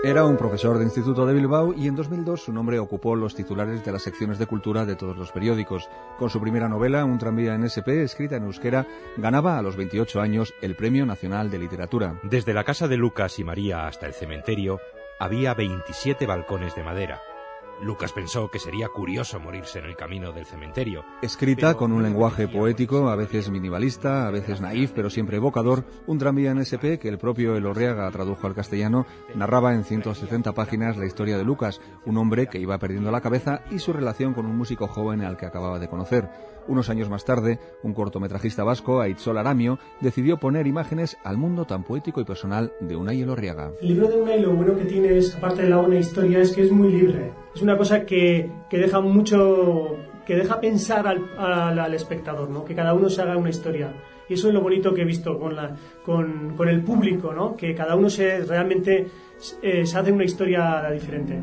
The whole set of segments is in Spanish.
Era un profesor de instituto de Bilbao y en 2002 su nombre ocupó los titulares de las secciones de cultura de todos los periódicos. Con su primera novela, Un tranvía en SP, escrita en euskera, ganaba a los 28 años el Premio Nacional de Literatura. Desde la casa de Lucas y María hasta el cementerio había 27 balcones de madera. Lucas pensó que sería curioso morirse en el camino del cementerio. Escrita con un lenguaje poético, a veces minimalista, a veces naif, pero siempre evocador, Un tranvía en SP, que el propio Elorriaga tradujo al castellano, narraba en 170 páginas la historia de Lucas, un hombre que iba perdiendo la cabeza y su relación con un músico joven al que acababa de conocer. Unos años más tarde, un cortometrajista vasco, Aitzol Aramio, decidió poner imágenes al mundo tan poético y personal de Unai Elorriaga. El libro de Unai, lo bueno que tiene, aparte de la buena historia, es que es muy libre. Es una cosa que deja mucho, que deja pensar al espectador, ¿no? Que cada uno se haga una historia. Y eso es lo bonito que he visto con el público, ¿no? Que cada uno realmente se hace una historia diferente.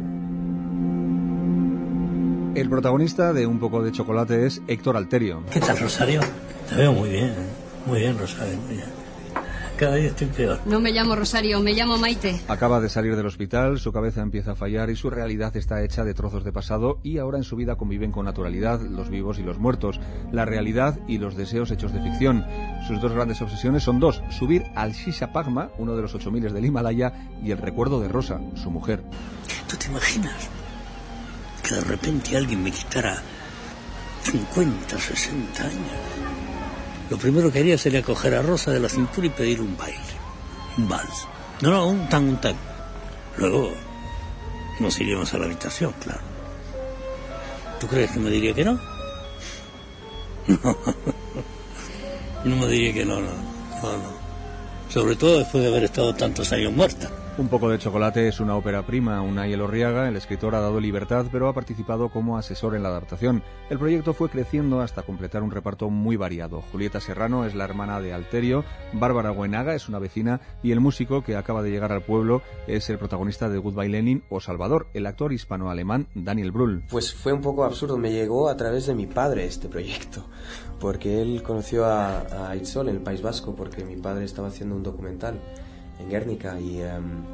El protagonista de Un poco de chocolate es Héctor Alterio. ¿Qué tal, Rosario? Te veo muy bien, Rosario, muy bien. Cada día estoy peor. No me llamo Rosario, me llamo Maite. Acaba de salir del hospital, su cabeza empieza a fallar y su realidad está hecha de trozos de pasado y ahora en su vida conviven con naturalidad los vivos y los muertos, la realidad y los deseos hechos de ficción. Sus dos grandes obsesiones son dos: subir al Shisha Pagma, uno de los 8000 del Himalaya, y el recuerdo de Rosa, su mujer. ¿Tú te imaginas que de repente alguien me quitara 50, 60 años? Lo primero que haría sería coger a Rosa de la cintura y pedir un baile, un vals. No, un tan. Luego nos iríamos a la habitación, claro. ¿Tú crees que me diría que no? No me diría que no. Sobre todo después de haber estado tantos años muerta. Un poco de chocolate es una ópera prima. Unai Elorriaga, el escritor, ha dado libertad, pero ha participado como asesor en la adaptación. El proyecto fue creciendo hasta completar un reparto muy variado. Julieta Serrano es la hermana de Alterio, Bárbara Goenaga es una vecina y el músico que acaba de llegar al pueblo es el protagonista de Goodbye Lenin o Salvador, el actor hispano-alemán Daniel Brühl. Pues fue un poco absurdo, me llegó a través de mi padre este proyecto, porque él conoció a Aitzol en el País Vasco, porque mi padre estaba haciendo un documental en Guernica y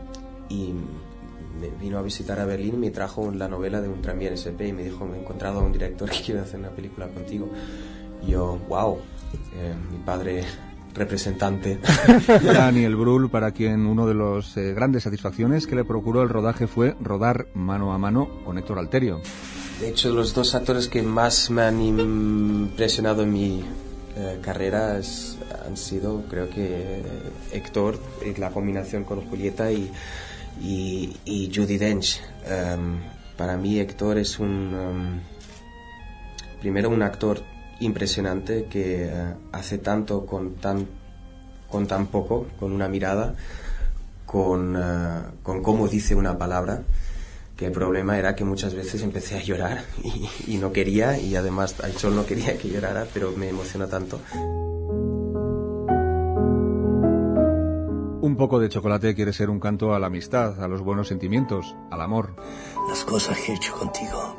me vino a visitar a Berlín y me trajo la novela de Un tranvía en SP y me dijo: me he encontrado a un director que quiere hacer una película contigo. Y yo, wow, mi padre representante. Daniel Brühl, para quien uno de los grandes satisfacciones que le procuró el rodaje fue rodar mano a mano con Héctor Alterio. De hecho, los dos actores que más me han impresionado en mi carrera han sido, creo que Héctor, la combinación con Julieta y Judi Dench. Para mí Héctor es primero un actor impresionante que hace tanto con tan poco, con una mirada, con cómo dice una palabra, que el problema era que muchas veces empecé a llorar y no quería, y además Aitzol no quería que llorara, pero me emociona tanto. Un poco de chocolate quiere ser un canto a la amistad, a los buenos sentimientos, al amor. Las cosas que he hecho contigo,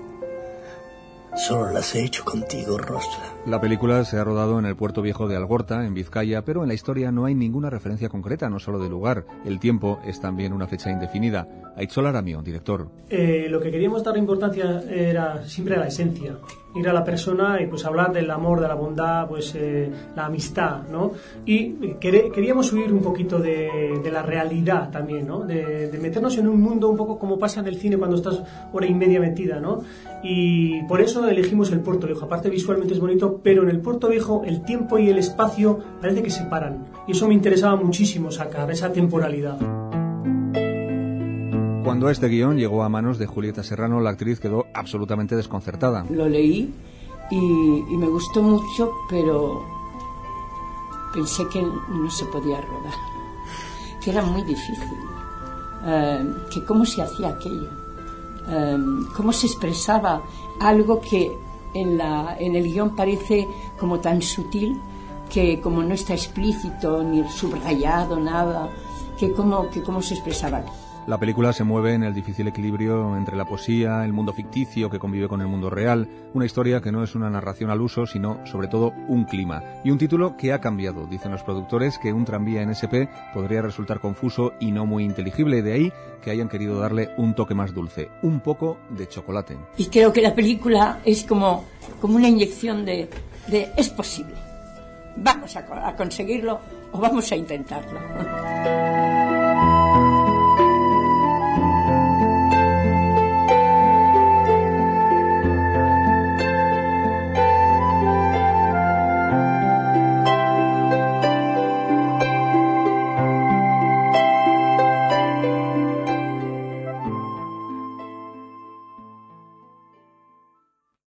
solo las he hecho contigo, Rosa. La película se ha rodado en el puerto viejo de Algorta, en Vizcaya, pero en la historia no hay ninguna referencia concreta, no solo de lugar. El tiempo es también una fecha indefinida. Aitzol Aramio, director. Lo que queríamos dar importancia era siempre a la esencia, ir a la persona y pues hablar del amor, de la bondad, pues la amistad, ¿no? Y queríamos huir un poquito de la realidad también, ¿no? De meternos en un mundo un poco como pasa en el cine cuando estás hora y media metida, ¿no? Y por eso elegimos el Puerto Viejo. Aparte visualmente es bonito, pero en el Puerto Viejo el tiempo y el espacio parece que se paran. Y eso me interesaba muchísimo sacar, esa temporalidad. Cuando este guión llegó a manos de Julieta Serrano, la actriz quedó absolutamente desconcertada. Lo leí y me gustó mucho, pero pensé que no se podía rodar, que era muy difícil, que cómo se hacía aquello, cómo se expresaba algo que en el guión parece como tan sutil, que como no está explícito ni subrayado nada, que cómo se expresaba. La película se mueve en el difícil equilibrio entre la poesía, el mundo ficticio que convive con el mundo real, una historia que no es una narración al uso, sino sobre todo un clima. Y un título que ha cambiado. Dicen los productores que un tranvía en SP podría resultar confuso y no muy inteligible, de ahí que hayan querido darle un toque más dulce, un poco de chocolate. Y creo que la película es como una inyección de es posible. Vamos a conseguirlo o vamos a intentarlo.